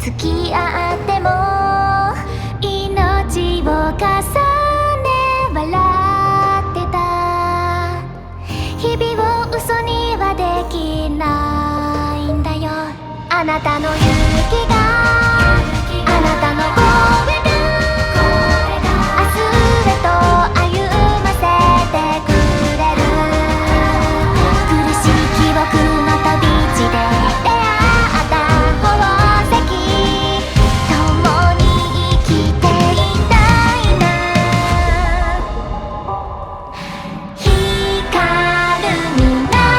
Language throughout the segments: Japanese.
付き合っても命を重ね笑ってた日々を嘘にはできないんだよ。あなたの勇気があなたの声が明日へと歩ませてくれる。苦しい記憶の旅路で出会った宝石共に生きていたいな。光る源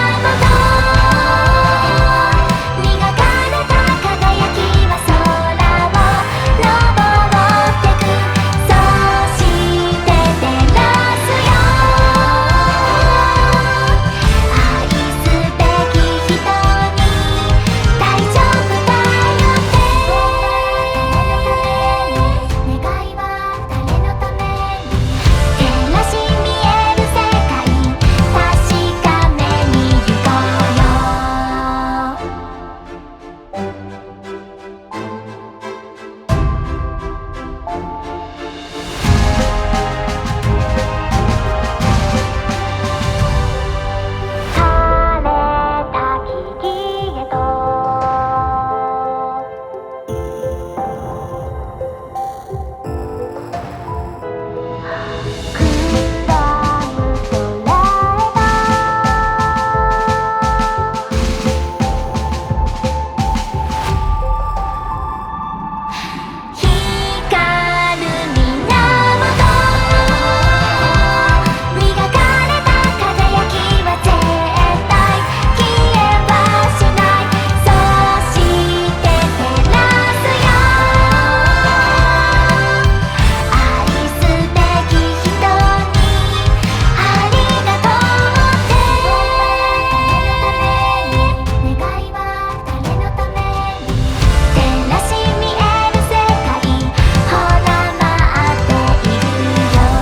磨かれた輝きは空を登ってく。そうして照らすよ愛すべき人に大丈夫だよって願いは誰のために照らし見える世界確かめに行こうよ。晴れた木々へと暗い空へと光る源磨かれた輝きは絶対消えはしない。そうして照らすよ愛すべき人にありがとうって願いは誰のために照らし見える世界ほら待っているよ。